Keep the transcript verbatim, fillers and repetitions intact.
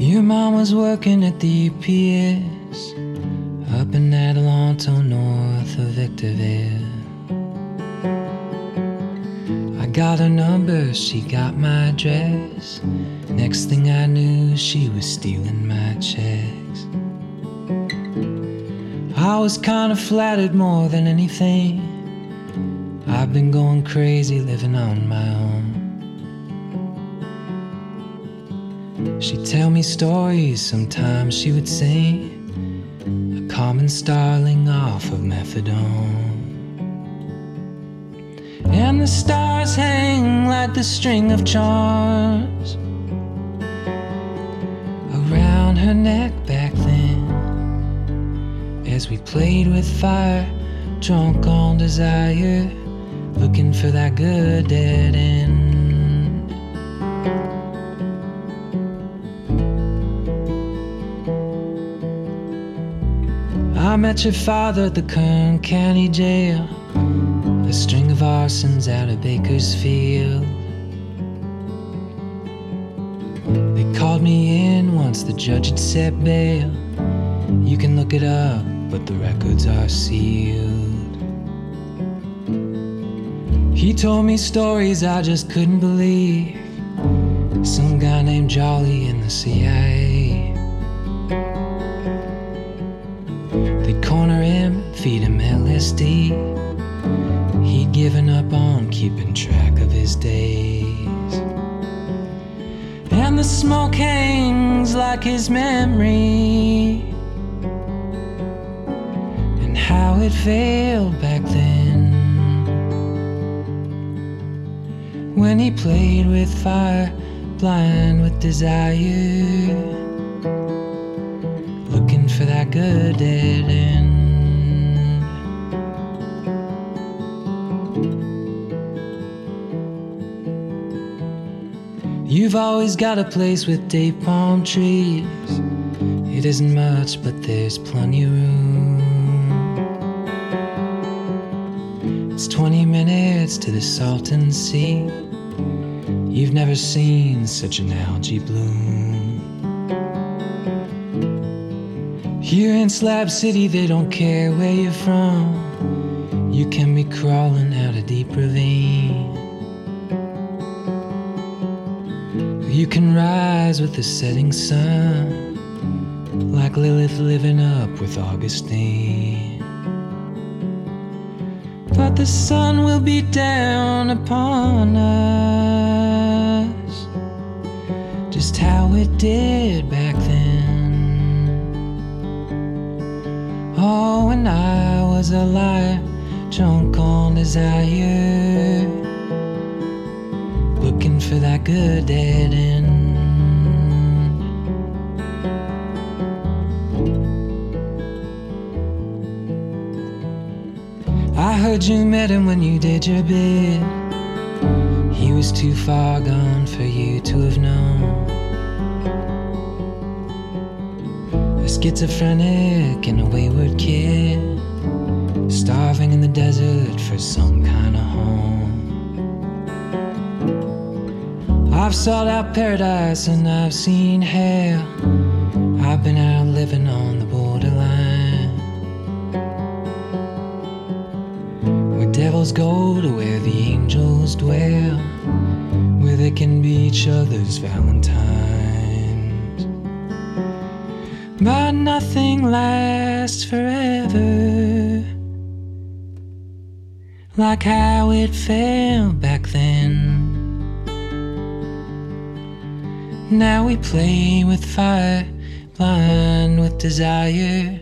Your mom was working at the U P S up in Adelanto, north of Victorville. I got her number, she got my address. Next thing I knew, she was stealing my checks. I was kinda flattered more than anything. I've been going crazy living on my own. She'd tell me stories, sometimes she would sing a common starling off of methadone. And the stars hang like the string of charms around her neck back then, as we played with fire, drunk on desire, looking for that good dead end. I met your father at the Kern County Jail, a string of arsons out of Bakersfield. They called me in once the judge had set bail. You can look it up, but the records are sealed. He told me stories I just couldn't believe. Some guy named Jolly in the C I A. They'd corner him, feed him L S D. He'd given up on keeping track of his days. And the smoke hangs like his memory, and how it failed back then, when he played with fire, blind with desire, looking for that good dead end. You've always got a place with date palm trees. It isn't much, but there's plenty of room. It's twenty minutes to the Salton Sea. You've never seen such an algae bloom. Here in Slab City, they don't care where you're from. You can be crawling out a deep ravine. You can rise with the setting sun, like Lilith living up with Augustine. But the sun will beat down upon us, just how it did back then. Oh, when I was a liar, drunk on desire, looking for that good dead end. I heard you met him when you did your bid. He was too far gone for you to have known. A schizophrenic and a wayward kid, starving in the desert for some kind of home. I've sought out paradise and I've seen hell. I've been out living on the borderline, where devils go to where the angels dwell, where they can be each other's valentines. But nothing lasts forever, like how it felt back then. Now we play with fire, blind with desire,